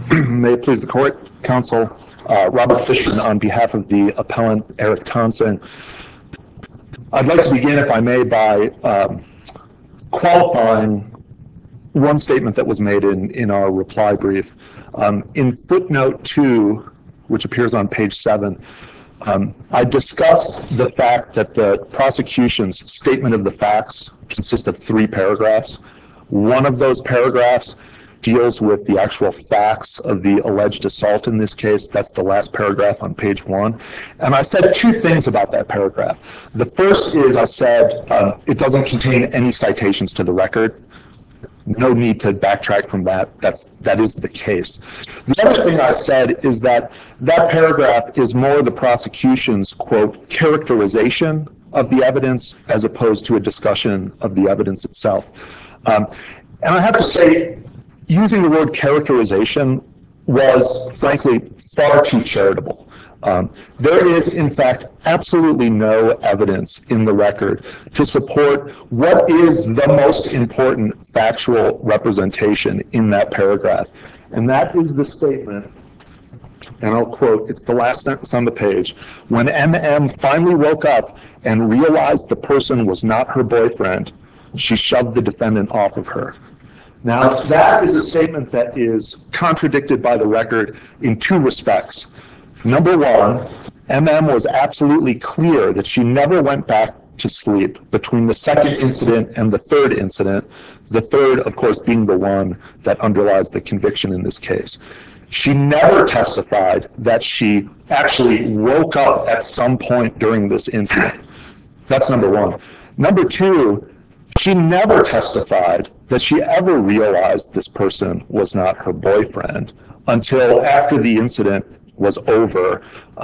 May it please the court, counsel, Robert Fishman on behalf of the appellant Eric Tonsing. I'd like to begin, if I may, by qualifying one statement that was made in our reply brief. In footnote 2, which appears on page 7, I discuss the fact that the prosecution's statement of the facts consists of 3 paragraphs. One of those paragraphs deals with the actual facts of the alleged assault in this case. That's the last paragraph on page 1. And I said 2 things about that paragraph. The first is I said it doesn't contain any citations to the record. No need to backtrack from that. That is the case. The other thing I said is that that paragraph is more the prosecution's, quote, characterization of the evidence as opposed to a discussion of the evidence itself. And I have to say, using the word characterization was, frankly, far too charitable. There is, in fact, absolutely no evidence in the record to support what is the most important factual representation in that paragraph. And that is the statement, and I'll quote, it's the last sentence on the page, "When M.M. finally woke up and realized the person was not her boyfriend, she shoved the defendant off of her." Now, that is a statement that is contradicted by the record in 2 respects. Number 1, M.M. was absolutely clear that she never went back to sleep between the second incident and the third incident, the third, of course, being the one that underlies the conviction in this case. She never testified that she actually woke up at some point during this incident. That's number 1. Number 2, she never testified that she ever realized this person was not her boyfriend until after the incident was over.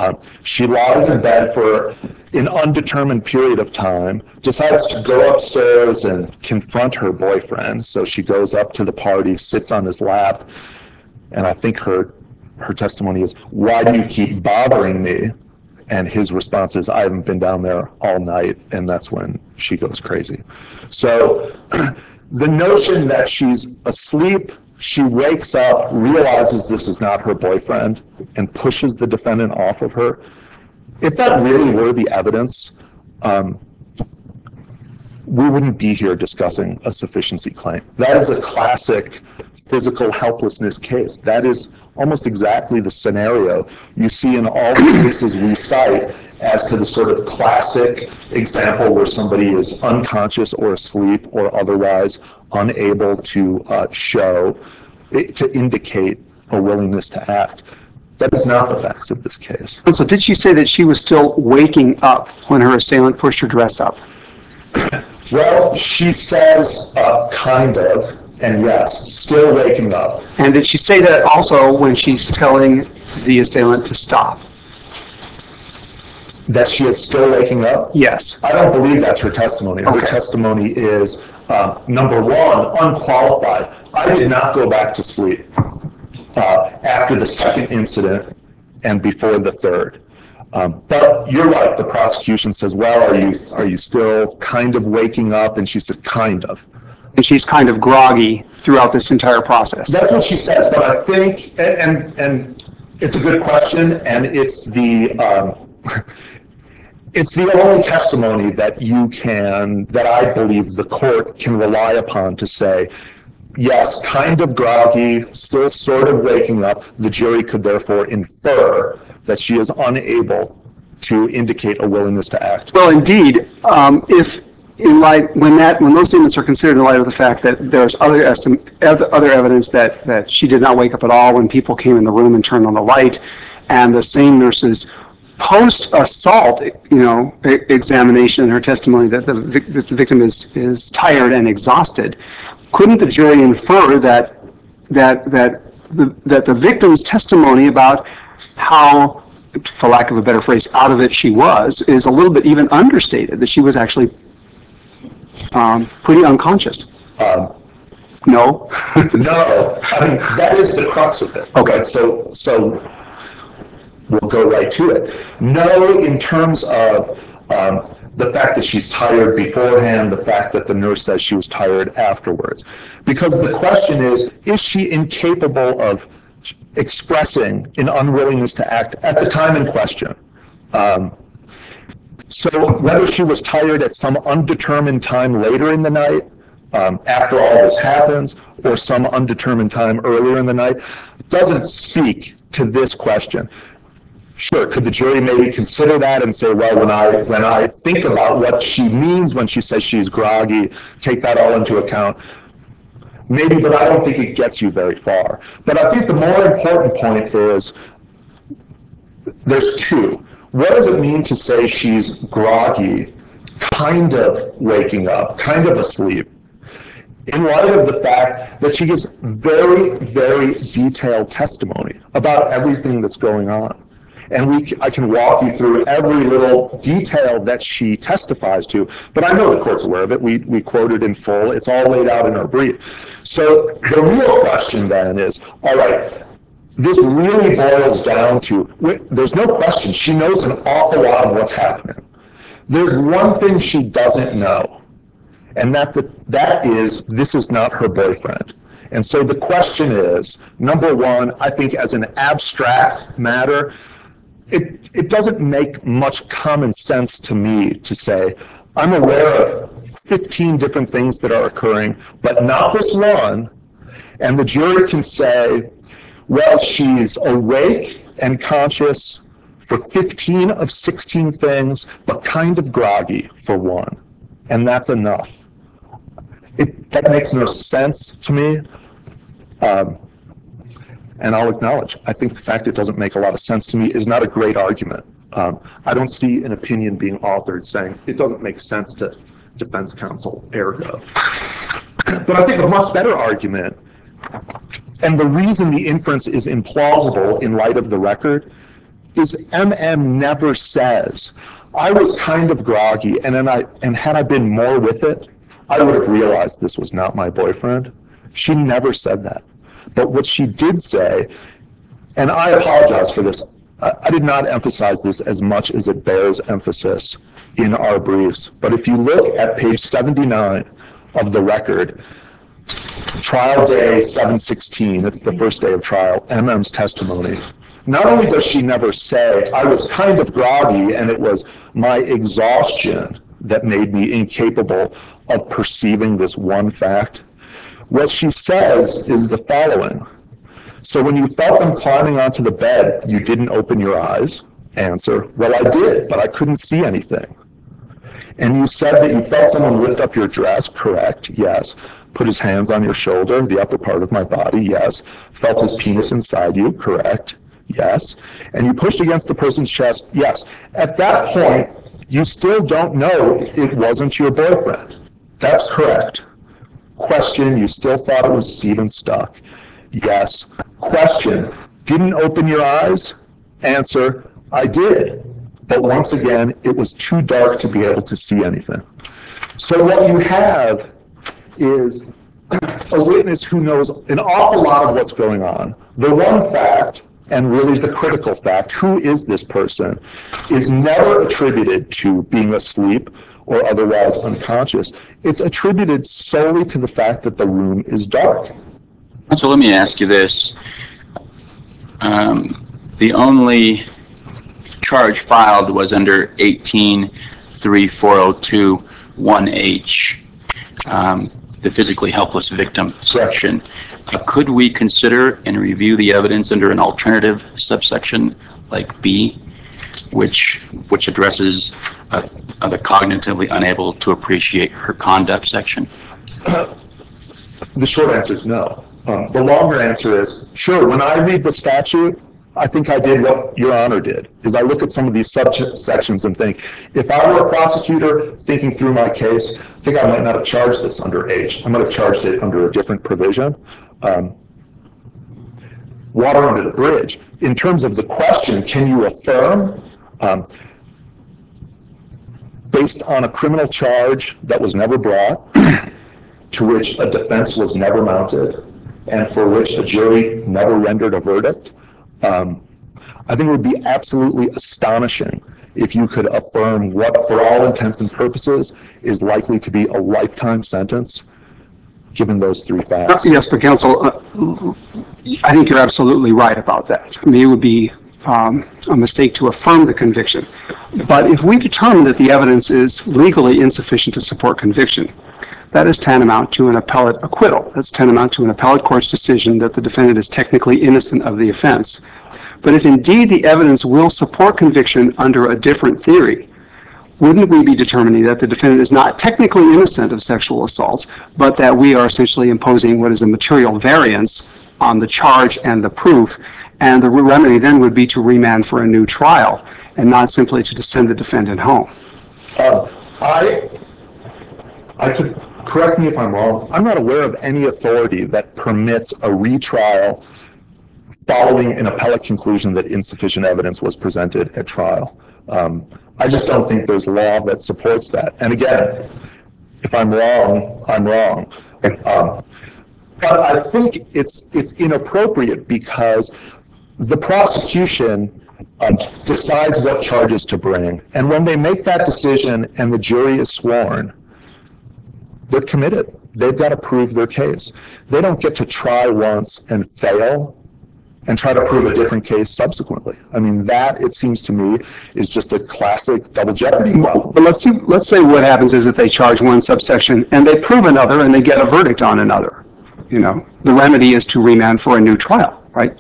She lies in bed for an undetermined period of time, decides to go upstairs and confront her boyfriend. So she goes up to the party, sits on his lap, and I think her testimony is, "Why do you keep bothering me?" And his response is, "I haven't been down there all night," and that's when she goes crazy. So the notion that she's asleep, she wakes up, realizes this is not her boyfriend, and pushes the defendant off of her, if that really were the evidence, we wouldn't be here discussing a sufficiency claim. That is a classic physical helplessness case. That is almost exactly the scenario you see in all the cases we cite as to the sort of classic example where somebody is unconscious or asleep or otherwise unable to to indicate a willingness to act. That is not the facts of this case. So did she say that she was still waking up when her assailant pushed her dress up? Well, she says kind of, and yes, still waking up. And did she say that also when she's telling the assailant to stop? That she is still waking up? Yes. I don't believe that's her testimony. Her testimony is, number 1, unqualified. I did not go back to sleep after the second incident and before the third. But you're right, the prosecution says, well, are you still kind of waking up? And she says, kind of. And she's kind of groggy throughout this entire process. That's what she says, but I think, and it's a good question, and it's the only testimony that I believe the court can rely upon to say, yes, kind of groggy, still sort of waking up. The jury could therefore infer that she is unable to indicate a willingness to act. Well, indeed, if in light when those statements are considered in light of the fact that there's other evidence that she did not wake up at all when people came in the room and turned on the light, and the same nurse's post-assault, examination in her testimony that the victim is tired and exhausted, couldn't the jury infer that the victim's testimony about how, for lack of a better phrase, out of it she was, is a little bit even understated, that she was actually pretty unconscious? No. No? No. I mean, that is the crux of it. Okay. So we'll go right to it. No, in terms of the fact that she's tired beforehand, the fact that the nurse says she was tired afterwards. Because the question is she incapable of expressing an unwillingness to act at the time in question. So whether she was tired at some undetermined time later in the night, after all this happens, or some undetermined time earlier in the night, doesn't speak to this question. Sure, could the jury maybe consider that and say, well, when I think about what she means when she says she's groggy, take that all into account? Maybe, but I don't think it gets you very far. But I think the more important point is there's two. What does it mean to say she's groggy, kind of waking up, kind of asleep, in light of the fact that she gives very, very detailed testimony about everything that's going on? And I can walk you through every little detail that she testifies to, but I know the court's aware of it. We quoted in full. It's all laid out in our brief. So the real question then is, all right, this really boils down to, there's no question, she knows an awful lot of what's happening. There's one thing she doesn't know, and that is, this is not her boyfriend. And so the question is, number one, I think as an abstract matter, it doesn't make much common sense to me to say, I'm aware of 15 different things that are occurring, but not this one. And the jury can say, well, she's awake and conscious for 15 of 16 things, but kind of groggy for one. And that's enough. That makes no sense to me. And I'll acknowledge, I think the fact it doesn't make a lot of sense to me is not a great argument. I don't see an opinion being authored saying it doesn't make sense to defense counsel, ergo. But I think a much better argument, and the reason the inference is implausible in light of the record, is MM never says, I was kind of groggy, and had I been more with it, I would have realized this was not my boyfriend. She never said that. But what she did say, and I apologize for this, I did not emphasize this as much as it bears emphasis in our briefs. But if you look at page 79 of the record, trial day 7/16, it's the first day of trial, MM's testimony. Not only does she never say, I was kind of groggy and it was my exhaustion that made me incapable of perceiving this one fact. What she says is the following. So when you felt them climbing onto the bed, you didn't open your eyes? Answer, well, I did, but I couldn't see anything. And you said that you felt someone lift up your dress? Correct, yes. Put his hands on your shoulder, the upper part of my body? Yes. Felt his penis inside you? Correct, yes. And you pushed against the person's chest? Yes. At that point, you still don't know it wasn't your boyfriend. That's correct. Question, you still thought it was Stephen Stuck? Yes. Question, didn't open your eyes? Answer, I did. But once again, it was too dark to be able to see anything. So what you have is a witness who knows an awful lot of what's going on. The one fact, and really the critical fact, who is this person, is never attributed to being asleep or otherwise unconscious. It's attributed solely to the fact that the room is dark. So let me ask you this. The only charge filed was under 18-3402-1H, the physically helpless victim section. Could we consider and review the evidence under an alternative subsection like B, which addresses the cognitively unable to appreciate her conduct section? The short answer is no. The longer answer is, sure, when I read the statute, I think I did what Your Honor did, is I look at some of these subsections and think, if I were a prosecutor thinking through my case, I think I might not have charged this under H. I might have charged it under a different provision. Water under the bridge. In terms of the question, can you affirm, based on a criminal charge that was never brought, to which a defense was never mounted, and for which a jury never rendered a verdict, I think it would be absolutely astonishing if you could affirm what, for all intents and purposes, is likely to be a lifetime sentence, given those three facts. Yes, but counsel, I think you're absolutely right about that. I mean, it would be a mistake to affirm the conviction. But if we determine that the evidence is legally insufficient to support conviction, that is tantamount to an appellate acquittal. That's tantamount to an appellate court's decision that the defendant is technically innocent of the offense. But if indeed the evidence will support conviction under a different theory, wouldn't we be determining that the defendant is not technically innocent of sexual assault, but that we are essentially imposing what is a material variance on the charge and the proof, and the remedy then would be to remand for a new trial and not simply to send the defendant home? I could, correct me if I'm wrong, I'm not aware of any authority that permits a retrial following an appellate conclusion that insufficient evidence was presented at trial. I just don't think there's law that supports that. And again, if I'm wrong, I'm wrong. But I think it's inappropriate because the prosecution decides what charges to bring. And when they make that decision and the jury is sworn, they're committed. They've got to prove their case. They don't get to try once and fail and try to prove a different case subsequently. I mean, that, it seems to me, is just a classic double jeopardy problem. But let's say what happens is that they charge one subsection and they prove another and they get a verdict on another. You know, the remedy is to remand for a new trial, right?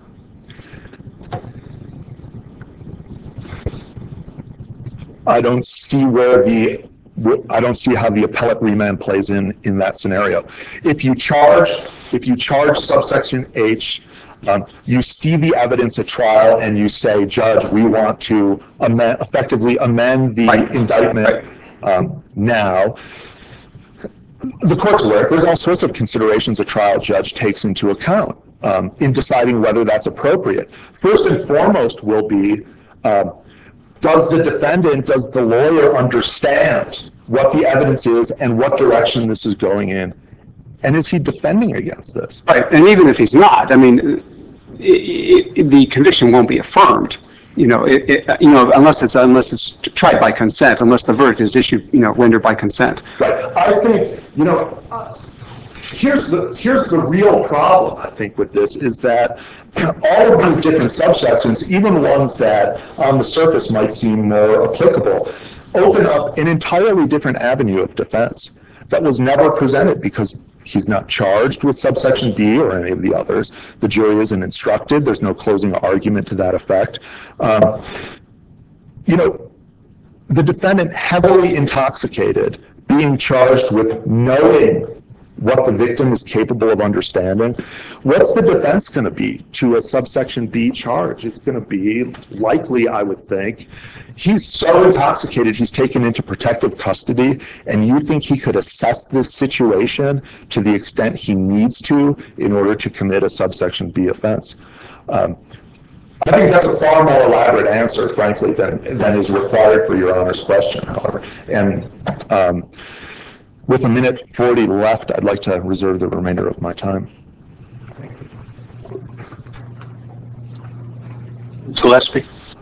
I don't see how the appellate remand plays in that scenario. If you charge subsection H, you see the evidence at trial and you say, Judge, we want to effectively amend the indictment now. The court's aware there's all sorts of considerations a trial judge takes into account in deciding whether that's appropriate. First and foremost will be, does the lawyer understand what the evidence is and what direction this is going in? And is he defending against this? Right, and even if he's not, I mean, the conviction won't be affirmed, unless it's tried by consent, unless the verdict is issued, rendered by consent. Right. I think, here's the real problem, I think, with this, is that all of these different subsections, even ones that on the surface might seem more applicable, open up an entirely different avenue of defense that was never presented because he's not charged with subsection B or any of the others. The jury isn't instructed. There's no closing argument to that effect. The defendant, heavily intoxicated, being charged with knowing what the victim is capable of understanding, what's the defense going to be to a subsection B charge? It's going to be likely, I would think, he's so intoxicated he's taken into protective custody, and you think he could assess this situation to the extent he needs to in order to commit a subsection B offense? I think that's a far more elaborate answer, frankly, than is required for Your Honor's question, however. And with 1:40 left, I'd like to reserve the remainder of my time. Gillespie.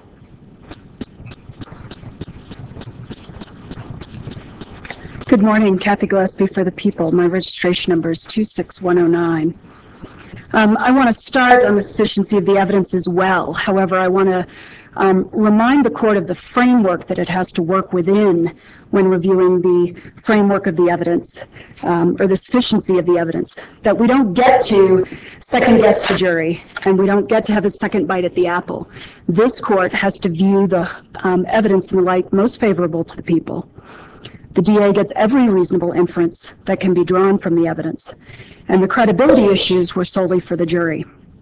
Good morning, Kathy Gillespie for the People. My registration number is 26109. I want to start on the sufficiency of the evidence as well. However, I want to remind the court of the framework that it has to work within when reviewing the framework of the evidence, or the sufficiency of the evidence, that we don't get to second guess the jury and we don't get to have a second bite at the apple. This court has to view the evidence in the light most favorable to the people. The DA gets every reasonable inference that can be drawn from the evidence, and the credibility issues were solely for the jury.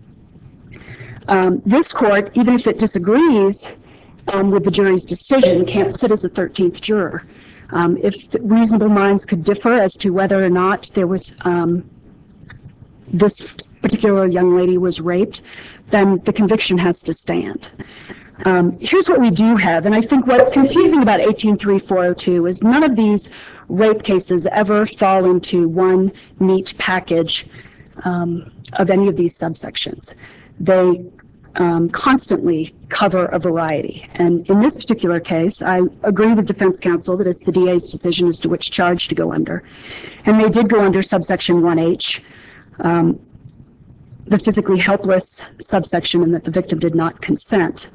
This court, even if it disagrees with the jury's decision, can't sit as a 13th juror. If reasonable minds could differ as to whether or not there was this particular young lady was raped, then the conviction has to stand. Here's what we do have, and I think what's confusing about 183402 is none of these rape cases ever fall into one neat package of any of these subsections. They constantly cover a variety. And in this particular case, I agree with defense counsel that it's the DA's decision as to which charge to go under. And they did go under subsection 1H. the physically helpless subsection and that the victim did not consent.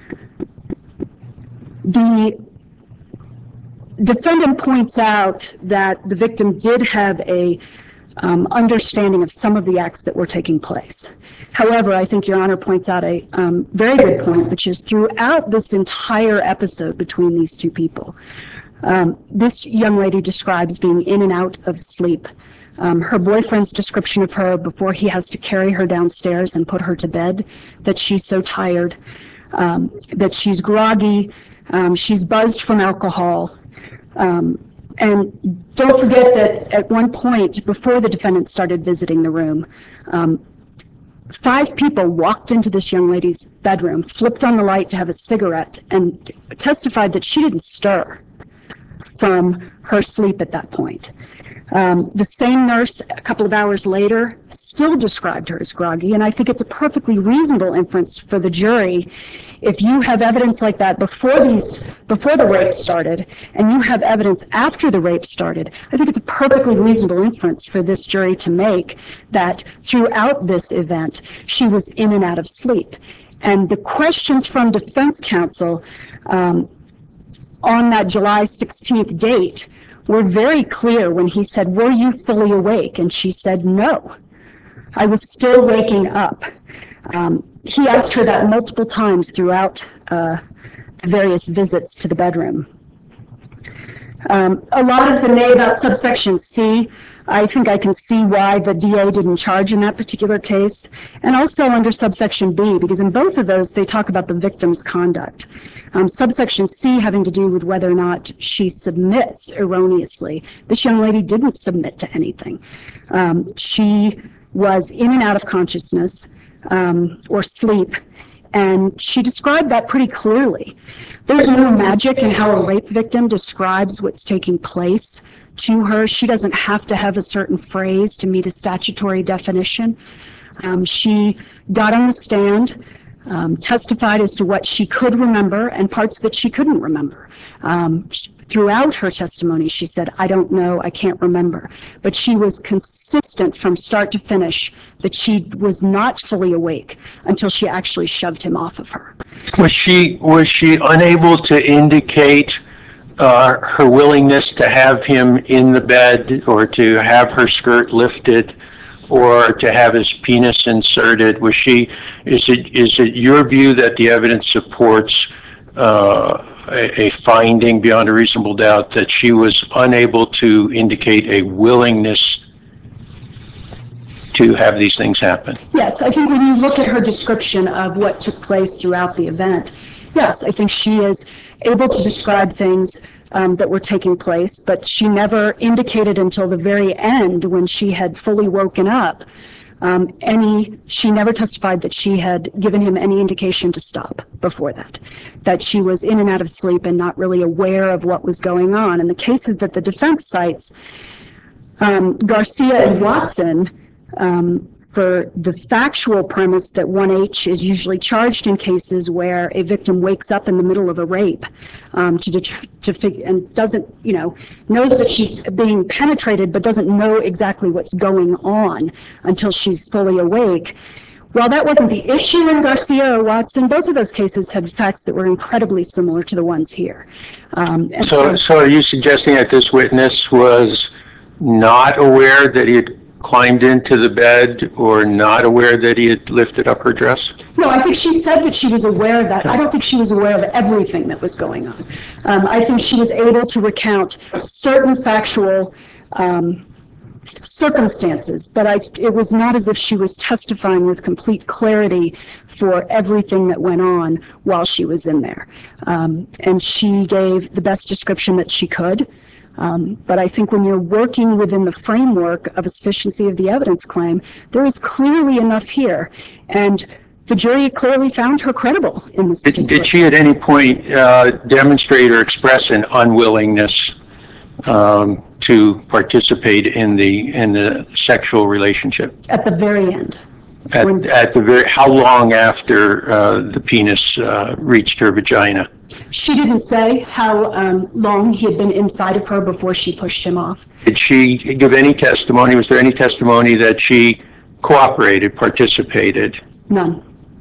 The defendant points out that the victim did have a understanding of some of the acts that were taking place. However, I think Your Honor points out a very good point, which is throughout this entire episode between these two people, this young lady describes being in and out of sleep. Her boyfriend's description of her before he has to carry her downstairs and put her to bed, that she's so tired, that she's groggy, she's buzzed from alcohol. And don't forget that at one point, before the defendant started visiting the room, 5 people walked into this young lady's bedroom, flipped on the light to have a cigarette, and testified that she didn't stir from her sleep at that point. The same nurse, a couple of hours later, still described her as groggy, and I think it's a perfectly reasonable inference for the jury. If you have evidence like that before the rape started, and you have evidence after the rape started, I think it's a perfectly reasonable inference for this jury to make that throughout this event, she was in and out of sleep. And the questions from defense counsel on that July 16th date were very clear when he said, "Were you fully awake?" And she said, "No, I was still waking up." He asked her that multiple times throughout various visits to the bedroom. A lot has been made about subsection C. I think I can see why the DA didn't charge in that particular case, and also under subsection B, because in both of those, they talk about the victim's conduct. Subsection C having to do with whether or not she submits erroneously. This young lady didn't submit to anything. She was in and out of consciousness or sleep, and she described that pretty clearly. There's no magic in how a rape victim describes what's taking place to her. She doesn't have to have a certain phrase to meet a statutory definition. She got on the stand, testified as to what she could remember and parts that she couldn't remember. Throughout her testimony, she said, "I don't know, I can't remember." But she was consistent from start to finish that she was not fully awake until she actually shoved him off of her. Was she unable to indicate her willingness to have him in the bed, or to have her skirt lifted, or to have his penis inserted? Is it your view that the evidence supports a finding beyond a reasonable doubt that she was unable to indicate a willingness to have these things happen? Yes, I think when you look at her description of what took place throughout the event, yes, I think she is able to describe things that were taking place, but she never indicated until the very end, when she had fully woken up, she never testified that she had given him any indication to stop before that she was in and out of sleep and not really aware of what was going on. In the cases that the defense cites, Garcia and Watson, for the factual premise that 1H is usually charged in cases where a victim wakes up in the middle of a rape and doesn't, knows that she's being penetrated but doesn't know exactly what's going on until she's fully awake. While that wasn't the issue in Garcia or Watson, both of those cases had facts that were incredibly similar to the ones here. So are you suggesting that this witness was not aware that he had climbed into the bed, or not aware that he had lifted up her dress? No, I think she said that she was aware of that. I don't think she was aware of everything that was going on. I think she was able to recount certain factual circumstances, but it was not as if she was testifying with complete clarity for everything that went on while she was in there. And she gave the best description that she could. But I think when you're working within the framework of a sufficiency of the evidence claim, there is clearly enough here. And the jury clearly found her credible in this particular case. Did she at any point demonstrate or express an unwillingness to participate in the sexual relationship? At the very end. How long after the penis reached her vagina? She didn't say how long he had been inside of her before she pushed him off. Did she give any testimony? Was there any testimony that she cooperated, participated? None.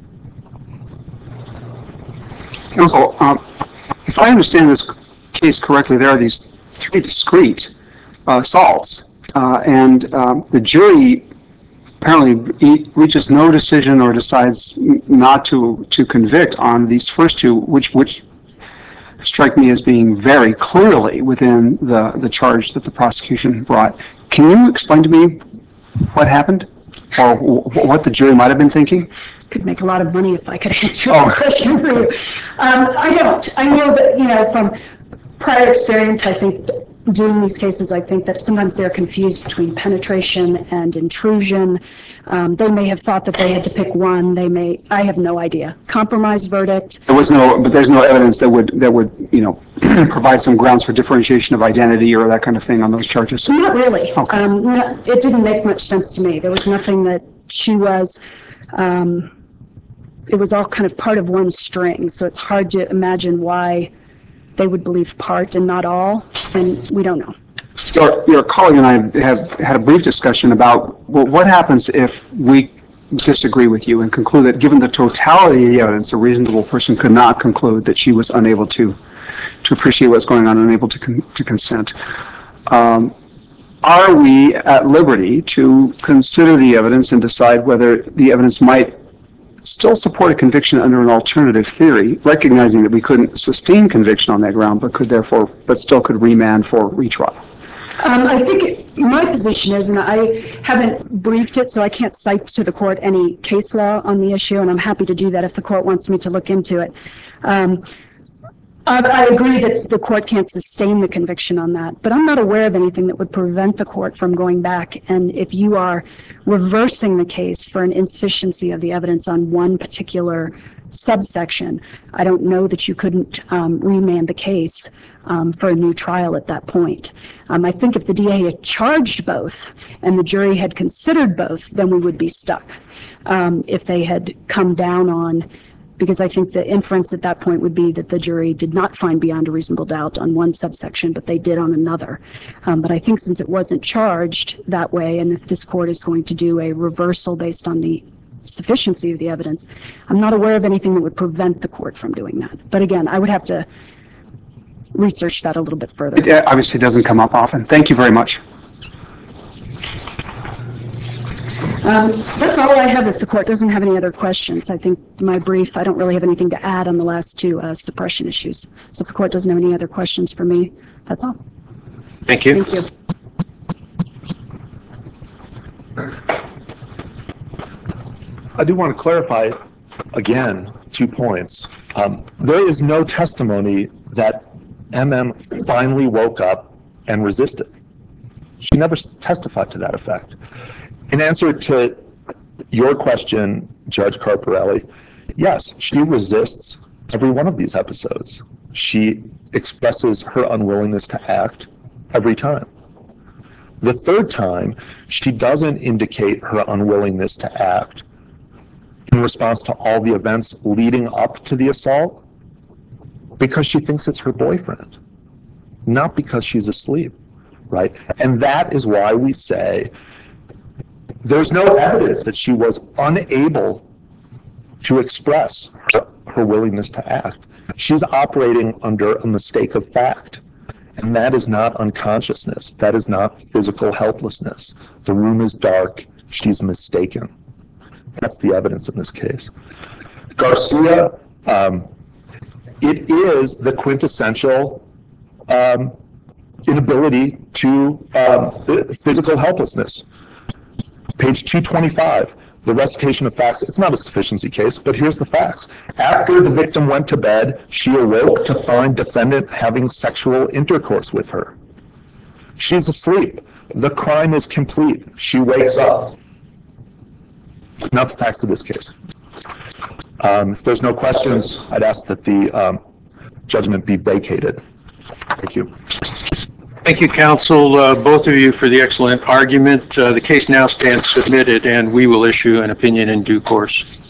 Counsel, if I understand this case correctly, there are these three discrete assaults, and the jury apparently reaches no decision or decides not to convict on these first two, which strike me as being very clearly within the charge that the prosecution brought. Can you explain to me what happened, or what the jury might have been thinking? Could make a lot of money if I could answer that question for you. I don't. I know that, from prior experience, I think doing these cases, I think that sometimes they're confused between penetration and intrusion. They may have thought that they had to pick one. I have no idea. Compromise verdict. But there's no evidence that would provide some grounds for differentiation of identity or that kind of thing on those charges. Not really. Okay. It didn't make much sense to me. There was nothing that she was. It was all kind of part of one string, so it's hard to imagine why they would believe part and not all, and we don't know. Your colleague and I have had a brief discussion about what happens if we disagree with you and conclude that given the totality of the evidence, a reasonable person could not conclude that she was unable to appreciate what's going on and unable to consent. Are we at liberty to consider the evidence and decide whether the evidence might still support a conviction under an alternative theory, recognizing that we couldn't sustain conviction on that ground, but still could remand for retrial? I think my position is, and I haven't briefed it, so I can't cite to the court any case law on the issue, and I'm happy to do that if the court wants me to look into it. I agree that the court can't sustain the conviction on that, but I'm not aware of anything that would prevent the court from going back. And if you are reversing the case for an insufficiency of the evidence on one particular subsection, I don't know that you couldn't remand the case for a new trial at that point. I think if the DA had charged both and the jury had considered both, then we would be stuck. If they had come down on, because I think the inference at that point would be that the jury did not find beyond a reasonable doubt on one subsection, but they did on another. But I think since it wasn't charged that way, and if this court is going to do a reversal based on the sufficiency of the evidence, I'm not aware of anything that would prevent the court from doing that. But again, I would have to research that a little bit further. It obviously doesn't come up often. Thank you very much. That's all I have if the court doesn't have any other questions. I think my brief, I don't really have anything to add on the last two suppression issues. So if the court doesn't have any other questions for me, that's all. Thank you. Thank you. I do want to clarify, again, 2 points. There is no testimony that MM finally woke up and resisted. She never testified to that effect. In answer to your question, Judge Carparelli, yes, she resists every one of these episodes. She expresses her unwillingness to act every time. The third time, she doesn't indicate her unwillingness to act in response to all the events leading up to the assault because she thinks it's her boyfriend, not because she's asleep, right? And that is why we say there's no evidence that she was unable to express her willingness to act. She's operating under a mistake of fact, and that is not unconsciousness. That is not physical helplessness. The room is dark. She's mistaken. That's the evidence in this case. Garcia, it is the quintessential inability to physical helplessness. Page 225, the recitation of facts. It's not a sufficiency case, but here's the facts. After the victim went to bed, she awoke to find defendant having sexual intercourse with her. She's asleep. The crime is complete. She wakes up. Not the facts of this case. If there's no questions, I'd ask that the judgment be vacated. Thank you. Thank you, counsel, both of you, for the excellent argument. The case now stands submitted, and we will issue an opinion in due course.